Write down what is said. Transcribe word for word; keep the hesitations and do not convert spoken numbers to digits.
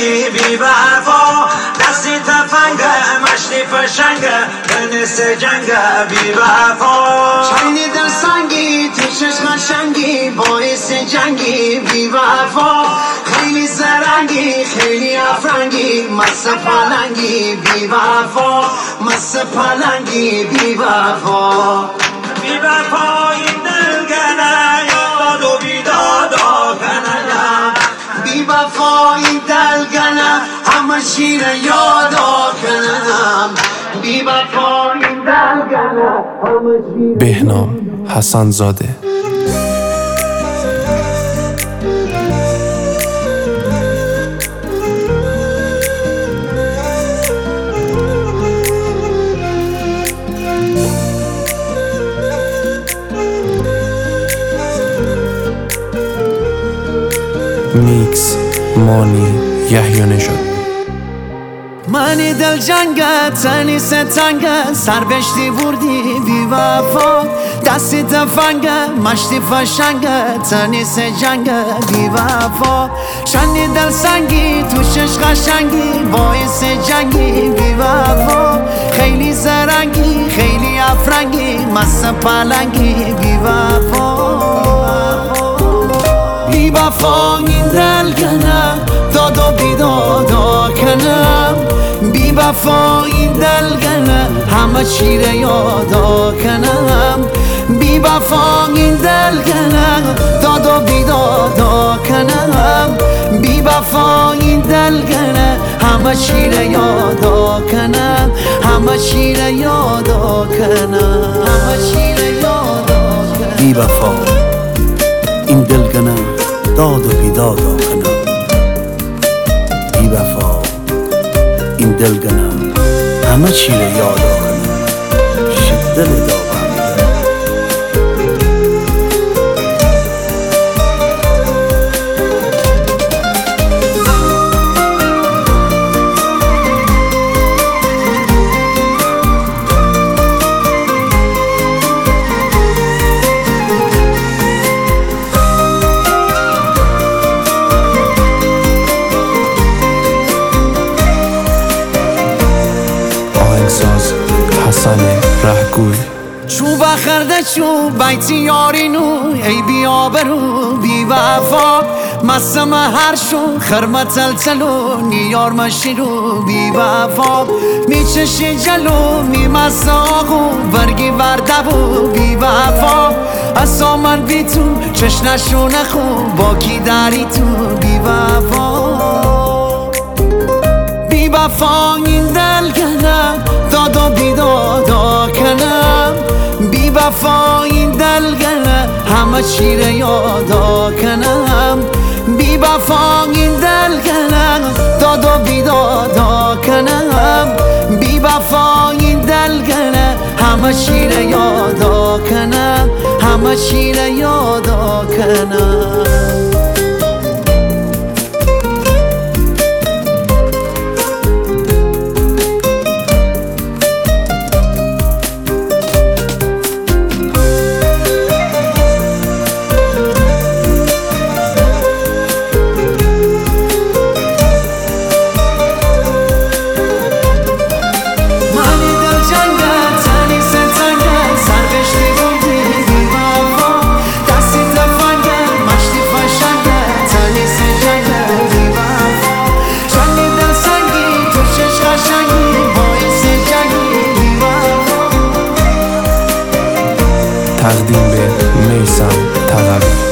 جنگی بی وفا، دستی تفنگه مشتی فشنگه بنس جنگه بی وفا. چینی در سنگی تو چشم شنگی باعث جنگی بی وفا، خیلی زرنگی خیلی افرنگی مست پلنگی بی وفا، مست پلنگی بی وفا. بی وفا این دلگنه یاد و بیدادا کنه، بی وفا این دلگنه همه شیر یادا کنم، بی وفا این دلگنه همه شیر. بهنام حسن زاده. میکس مانی یحیی نژاد. منی دل جنگت تنی ستنگت سر بشتی بردی بی وفا، دستی تفنگت مشتی فشنگت تنی سجنگت بی وفا. شنی دل سنگی تو شش قشنگی باعث جنگی بی وفا، خیلی زرنگی خیلی افرنگی مست پلنگی بی وفا. بی وفا این دلگنه داد و بیدادا کنم، بی وفا این دلگنه همه چیره یادا کنم، بی وفا این دلگنه داد و بیدادا کنم، بی وفا این دلگنه همه چیره یادا کنم، همه چیره یادا کنم، همه چیره یادا کنم. بی وفا این دلگنه داد و بیدادا کنم، بی وفا این دلگنم همه چی رو یادا کنم، شدل داغم. آهنگساز حسن رهگوی. چوب خرده چوب بیتی یارینو ای بی آبرو بی وفا، مسم هر شو خرمه تلتلو نیار مشیرو بی وفا. میچشی جلو میمست آقو برگی وردبو بی وفا، اصا من بی تو چشنشو نخو با کی داری تو بی وفا. بی وفا این دلگنه داد و بیدادا کنم، بی وفا این دلگنه همه چیره یادا کنم، بی وفا این دلگنه داد و بیدادا کنم، بی وفا این دلگنه همه چیره یادا کنم، همه چیره یادا کنم. تقدیم به میثم تقوی.